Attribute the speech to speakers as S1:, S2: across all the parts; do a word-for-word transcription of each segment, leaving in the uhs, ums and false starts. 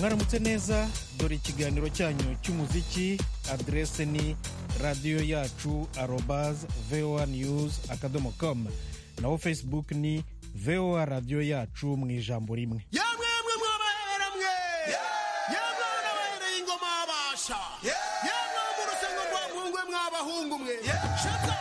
S1: mwaramutse neza, dore ikiganiro cyanyu cy'umuziki. Adrese ni radiyo yacu arobaz voa news akadomo com, naho facebook ni voa radiyo yacu mu ijambo rimwe.
S2: yamwe mwe mwabahera mwe yamwe n'abahereye ingoma abasha yamwe mu rusengo rwa muhungu mwe mwabahungu mwe shata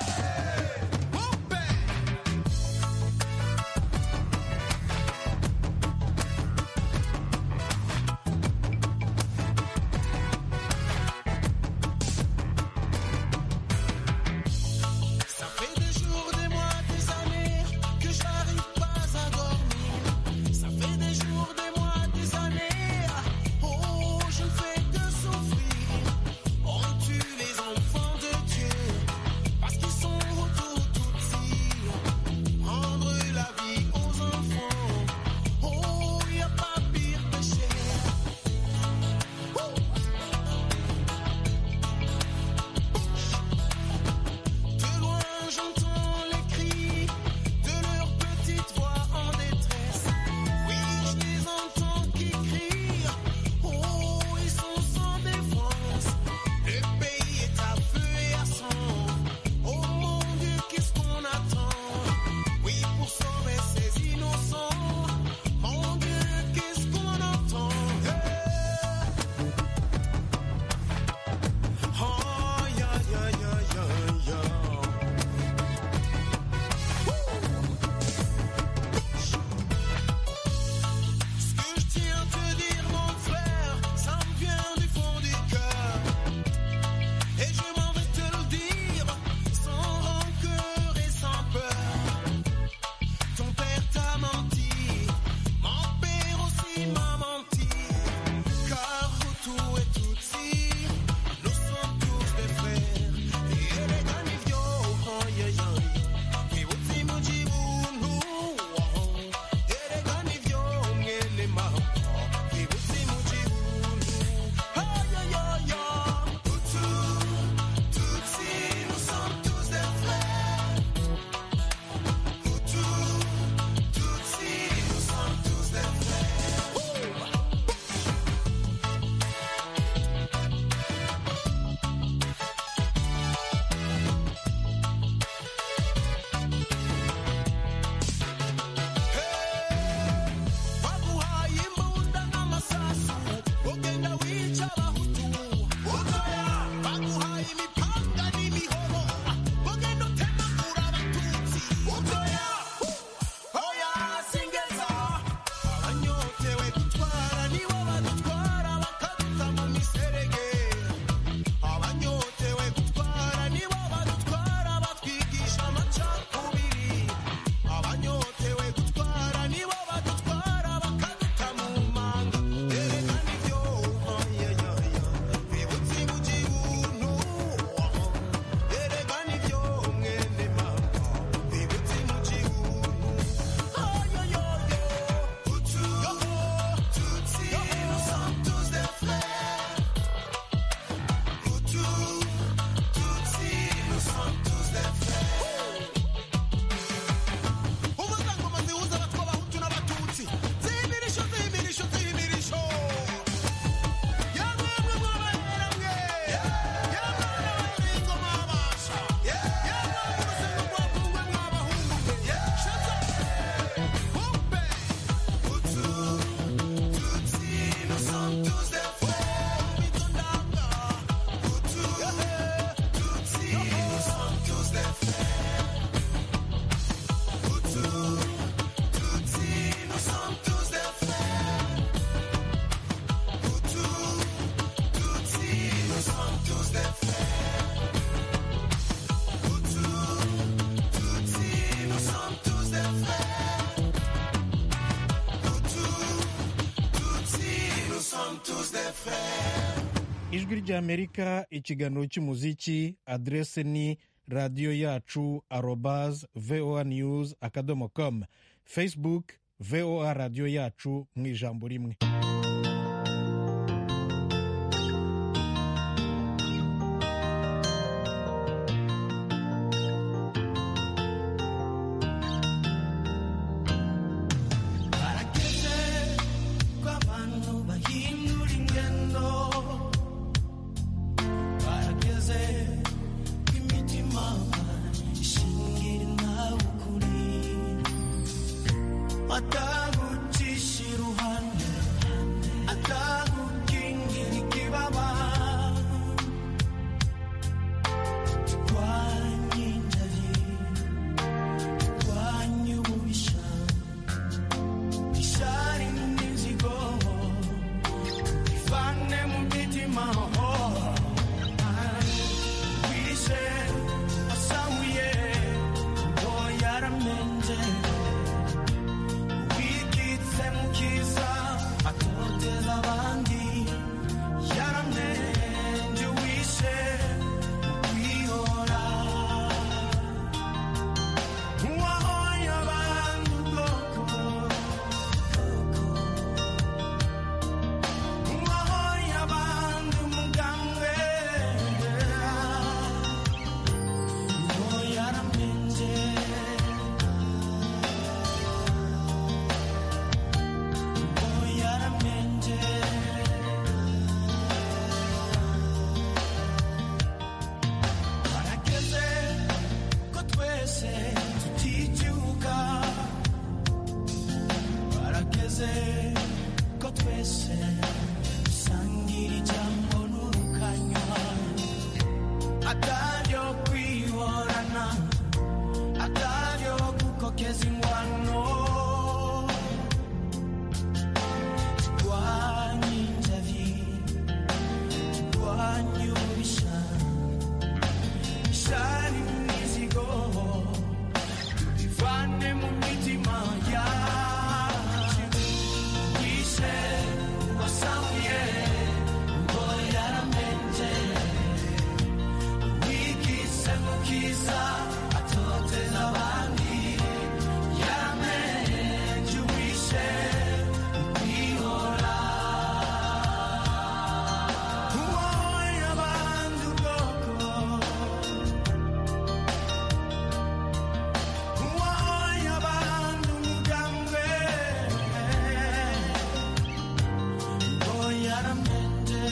S1: ijwi ry'Amerika, ikiganiro cy'umuziki. Adrese ni radiyo yacu arobaz voa news akadomo com, facebook voa radiyo yacu mu ijambo rimwe.
S3: Para que se kwa bantu bahindura
S2: atagucisha iruhande atagukingira ikibaba twanyinjaye twanyububisha ishari n'inzigo bivane mu mitima wishe asamuye ngo yaramenje wikitse mu kiza atoteza abandi yaramenje wishe kwihora uwahoye abantu ubwoko uwahoye abantu umugambwe ngo yaramenje ngo yaramenje harageze ko twese tuticyuka harageze ko twese dusangira ijambo n'urukanywa ataryo kwihorana ataryo gukokeza ingwano twanyinjavi twanyubisha ishari n'imizigo tubivane mu mitima yacu wishe wasamuye ngo yaramenje wikise mu kiza atoteza abandi yaramenje wishe kwihora uwoye abandi ubwoko uwoye abandi umugambwe ngo yaramenje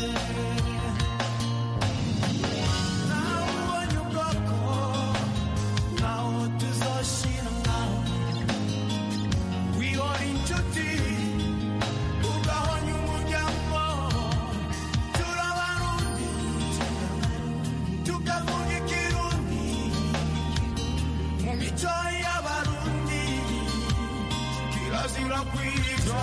S2: nawe ubonye ubwoko ntaho tuzoshira mwawe wihora inshuti ugahonya umuryango turabarundi tukavuga ikirundi mu mico y'abarundi kirazira kwitwa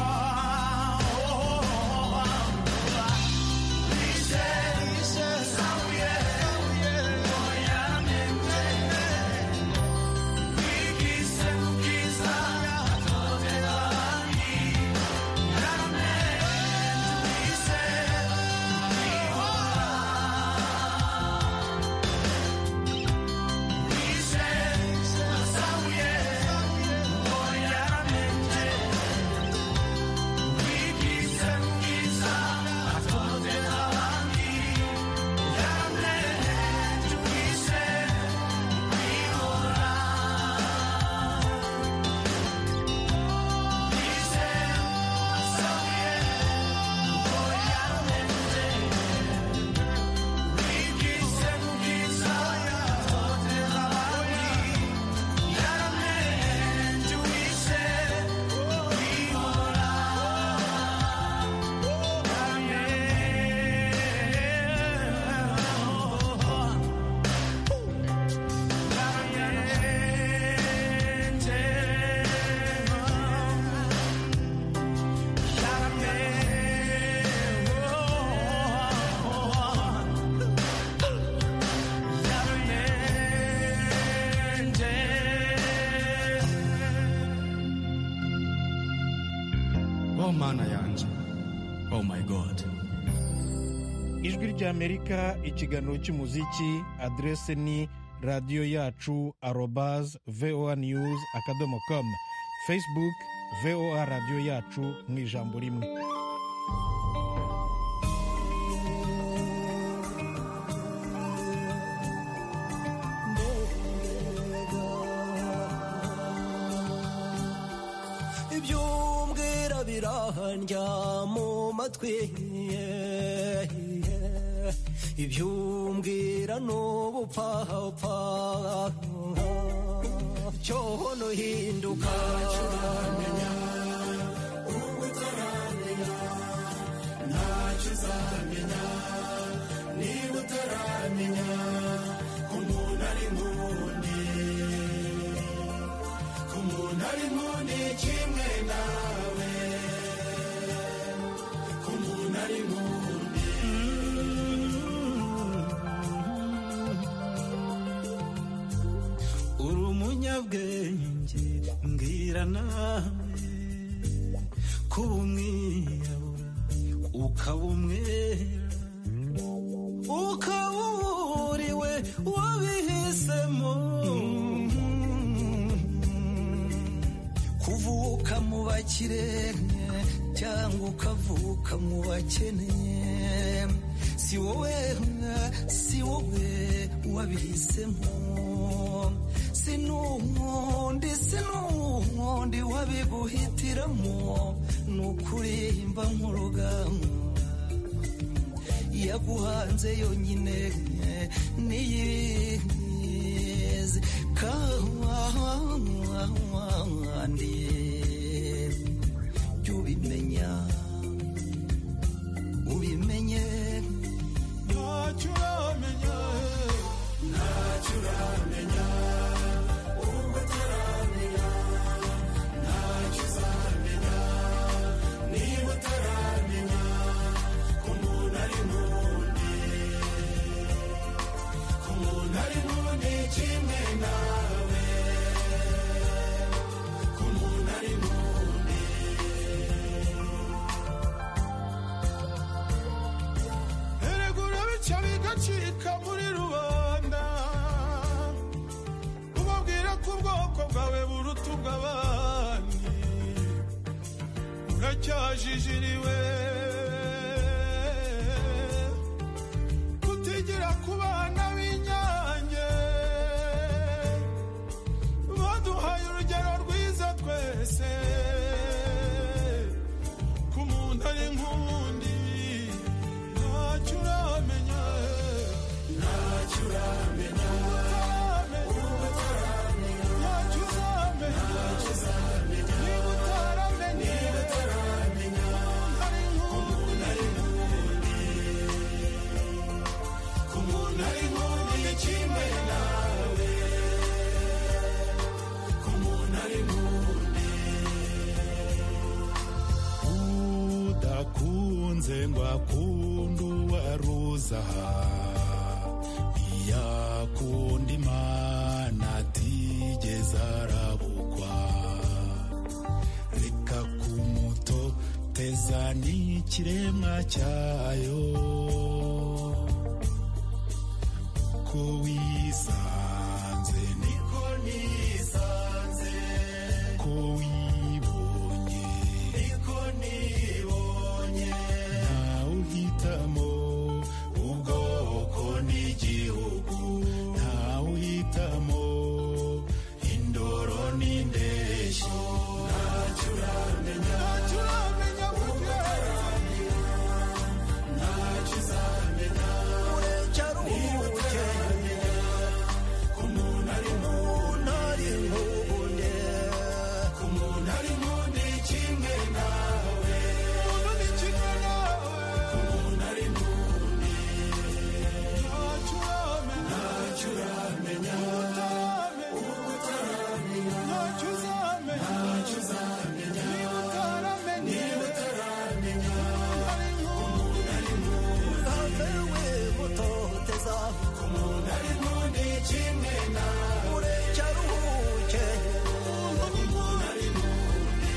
S2: Oh mana yanje, oh my God.
S1: ijwi ry'amerika ikiganiro cy'umuziki adrese ni radiyo yacu arobaz voa news akadomo com facebook voa radiyo yacu mu ijambo rimwe.
S3: ibyumbwira birahanja mu matwi ibyumbwira n'ubupfapfa cyohono hinduka
S2: ntacyo uzamenya niba utaramenya ko umuntu ari nk'undi, ko umuntu ari nk'undi kimwe nawe, ko umuntu ari nk'undi.
S3: uri umunyabwenge mbwira nawe kuba umwirabura ukaba umwera ukaba uriwe wabihisemo, kuvuka mu bakire cyangwa ukavuka mu bakene, si wowe si wowe wabihisemo, sinundi sinundi wabiguhitiramo, nukurimba nk'urugamba yaguhanze yonyine niyizi kandi ubimenya ubimenye
S2: ntacyo uramenya ntacyo uramenya ubwo utaramenya ntacyo uzamenya niba utaramenya ko umuntu ari nk'undi, ko umuntu ari nk'undi kimwe nawe, ko umuntu ari nk'undi. erega urabica bigacika muri rubanda, ubabwira ko ubwoko bwawe buruta ubw'abandi, uracyajijiriwe kutigira ku bana b'inyange, baduhaye urugero rwiza twese, ko umuntu ari nk'undi, ntacyo uramenya ntacyo uramenya ubwo utaramenya ntacyo uzamenya ntacyo uzamenya niba utaramenya niba utaramenya ari nk'umuntu ari nk'undi, ko umuntu ari nk'undi kimwe nawe, ko umuntu ari nk'undi. udakunze ngo akunde uwaruza ntiyakunda imana atigeze arabukwa, reka kumutoteza n'ikiremwa cyayo, ko wisanze niko nisanze, ko wibonye niko nibonye, ntawe uhitamo ubwoko n'igihugu, ntawe uhitamo indoro n'indeshyo, ntacyo uramenya ntacyo uramenya ubwo utaramenya ntacyo uzamenya niba utaramenya ko umuntu ari nk'undi, ko umuntu ari nk'undi kimwe nawe, umuntu ni kimwe nawe, ko umuntu ari nk'undi, ntacyo uramenya ntacyo uramenya ubwo utaramenya ntacyo uzamenya ntacyo uzamenya niba utaramenya niba utaramenya ari nk'umuntu ari nk'undi,
S3: havewe gutoteza
S2: ko umuntu ari nk'undi kimwe nawe,
S3: urecaruhuke
S2: umuntu ari nk'undi.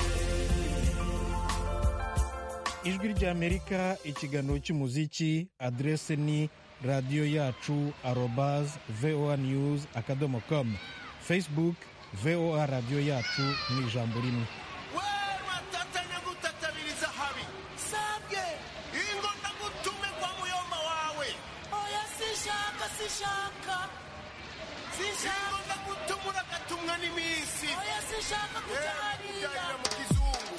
S1: ijwi ry'amerika ikiganiro cy'umuziki, aderese ni radiyo yacu arobaz voa news akadomo com, facebook voa radiyo yacu mu ijambo rimwe.
S2: we watatanya gutatabiriza habi sabwe ingo ndagutume kwa muyoma wawe,
S4: oya sishaka sishaka sishaka
S2: ingo ndagutume uragatumwa n'iminsi,
S4: oya sishaka kuja hariya
S2: ujyanira mu kizungu.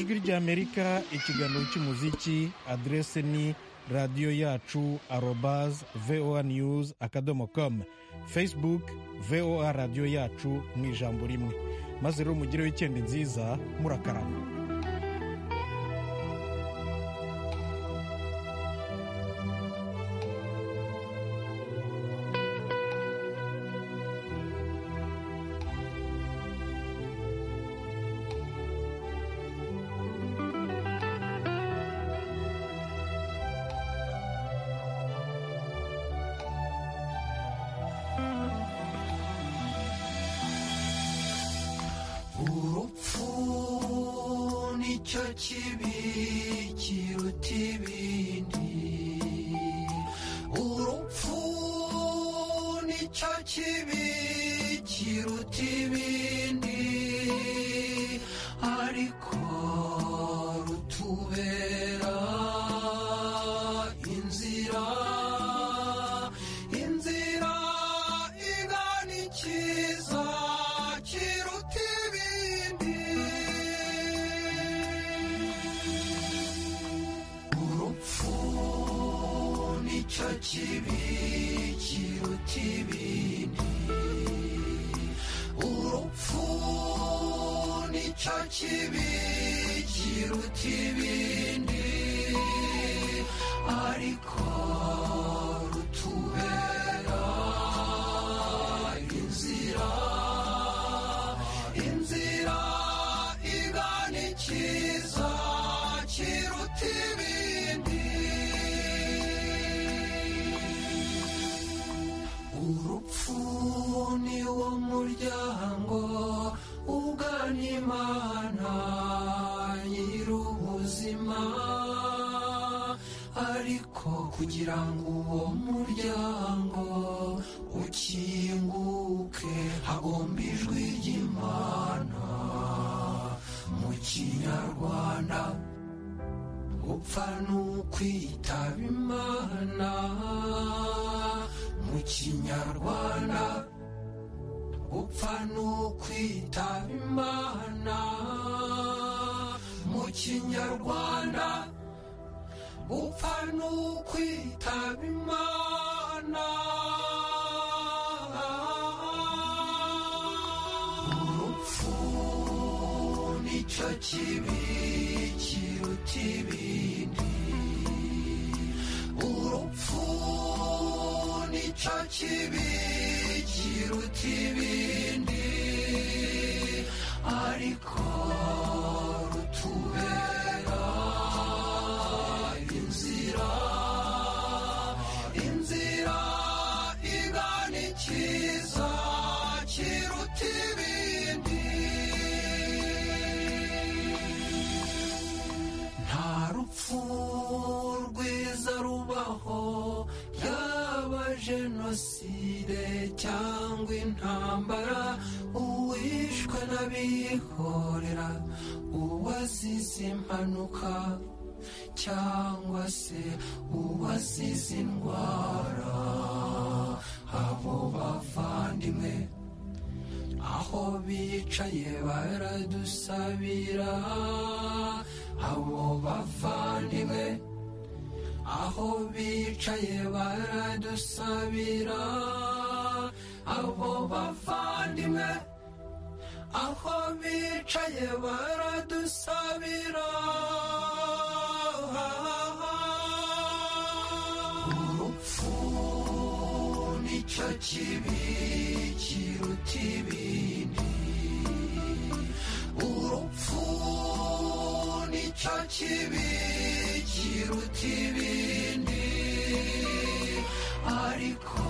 S1: ijwi ry'Amerika, ikiganiro cy'umuziki. Adrese ni radiyo yacu arobase voa news akadomo com, Facebook voa radiyo yacu mu ijambo rimwe. Maze rero mugire wikendi nziza, murakarama.
S3: Kibi kiruta ibindi, urupfu nicyo kibi kiruta ibindi, ariko rutubera inzira, inzira igana ikiza kiruta ibindi. Nicyo kibi kiruta ibindi, urupfu nicyo kibi kiruta ibindi, ariko rutubera inzira, inzira igana ikiza kiruta ibindi. Urupfu ni wo muryango ugana Imana nyir'ubuzima, ariko kugira ngo uwo muryango ukinguke hagomba ijwi ry'Imana. Mu Kinyarwanda gupfa ni ukwitaba Imana, mu Kinyarwanda gupfa ni ukwitaba Imana, mu Kinyarwanda gupfa ni ukwitaba Imana. Urupfu nicyo kibi kiruta ibindi, urupfu nicyo kibi kiruta ibindi, ariko rutubera inzira, inzira igana ikiza kiruta ibindi. Nta rupfu rwiza rubaho, yaba jenoside cyangwa intambara, uwishwe n'abihorera, uwazize impanuka cyangwa se uwazize indwara. Abo bavandimwe aho bicaye baradusabira, abo bavandimwe aho bicaye baradusabira, abo bavandimwe aho bicaye baradusabira. Urupfu nicyo kibi kiruta ibindi, urupfu nicyo kibi kiruta ibindi, ariko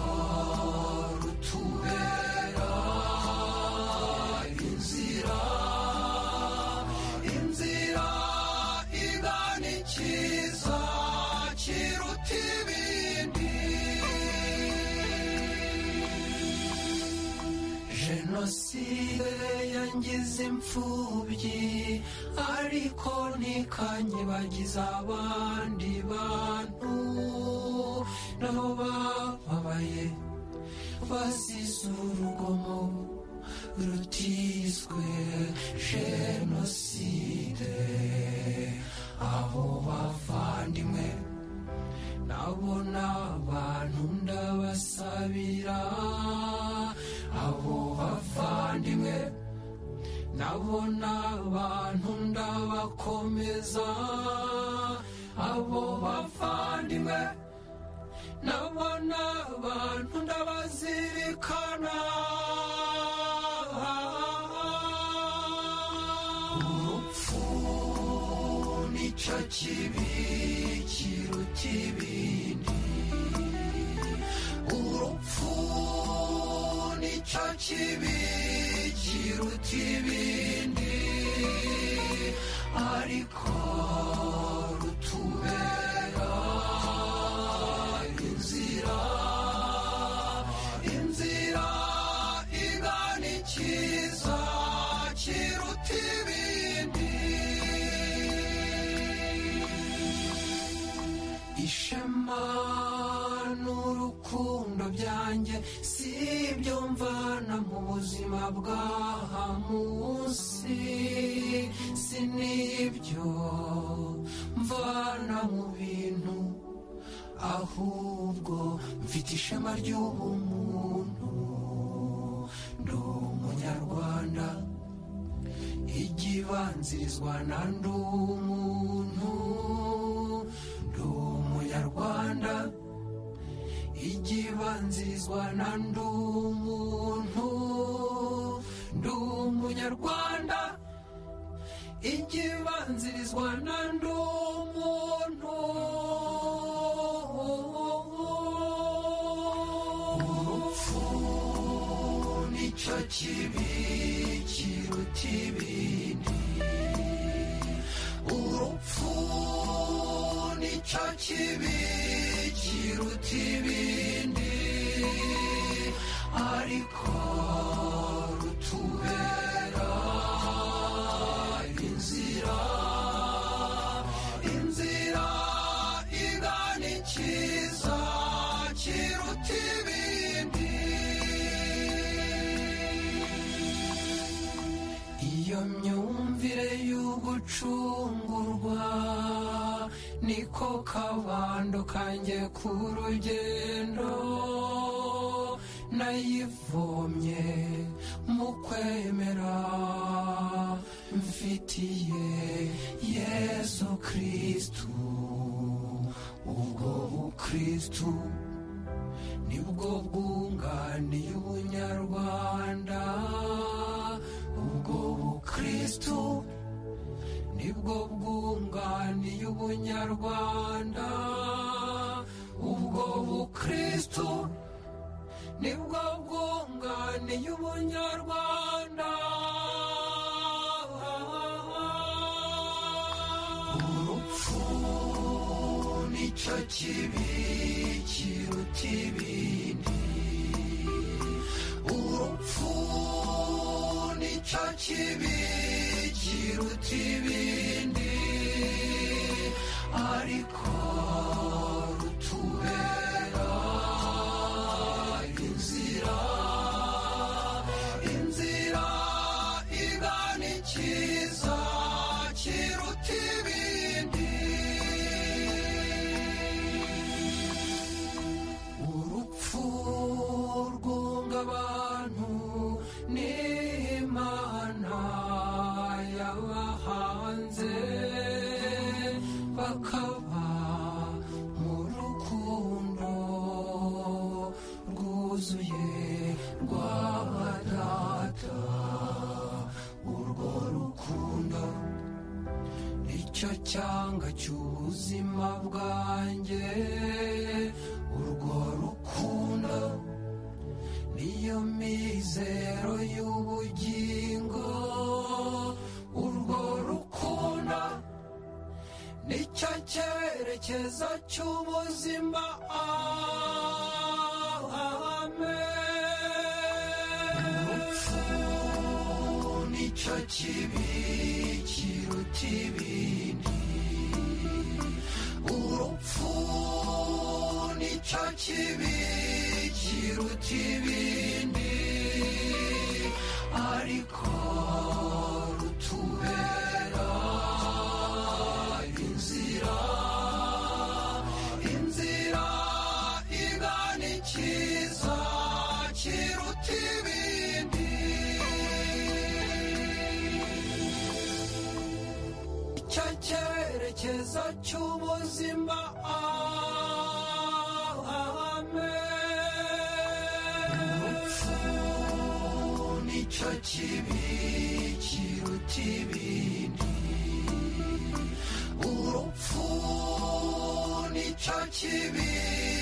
S3: rutubera inzira, inzira igana ikiza kiruta ibindi. Jenoside yangize imfubyi, ariko ntikanyibagiza abandi bantu nabo bababaye bazize urugomo rutizwe jenoside. abo bavandimwe nabo n'abantu ndabasabira, abo bavandimwe nabo n'abantu ndabakomeza, abo bavandimwe nabo n'abantu ndabazirikana. Urupfu nicyo kibi kiruta ibindi, urupfu nicyo kibi kiruta ibindi, ariko rutubera inzira, inzira igana ikiza kiruta ibindi. Ishema n'urukundo byanjye si ibyo mvana mu buzima bw'aha munsi, si n'ibyo mvana mu bintu, ahubwo mfite ishema ry'ubumuntu. Ndi umunyarwanda, igibanzirizwa na ndi umuntu. Ndi umunyarwanda, igibanzirizwa na ndi umuntu. Ndi umunyarwanda, igibanzirizwa na ndi umuntu. Urupfu nicyo kibi kiruta ibindi, urupfu nicyo kibi kiruta ibindi, ariko rutubera inzira, inzira igana ikiza kiruta ibindi. Iyo myumvire y'ugucungurwa niko kabando kanjye ku rugendo, nayivomye mu kwemera mfitiye Yesu Kristu. Ubwo bukristu nibwo bwunganiye ubunyarwanda, ubwo bukristu nibwo bwunganiye ubunyarwanda, ubwo bukristu nibwo bwunganiye ubunyarwanda. Urupfu nicyo kibi kiruta ibindi, urupfu nicyo kibi kiruta ibindi, ariko rutubera inzira, inzira igana ikiza kiruta ibindi. Urupfu rwunga abantu n'Imana yabahanze, bakaba mu rukundo rwuzuye rwa Data. Urwo rukundo nicyo cyanga cy'ubuzima bwanjye, urwo rukundo niyo mizero y'ubugingo, urwo rukundo nicyo cyerekezo cy'ubuzima. Amen. Urupfu nicyo kibi kiruta ibindi, urupfu nicyo kibi kiruta ibindi, ariko rutubera cy'ubuzima amen urupfu nicyo kibi kiruta ibindi urupfu nicyo kibi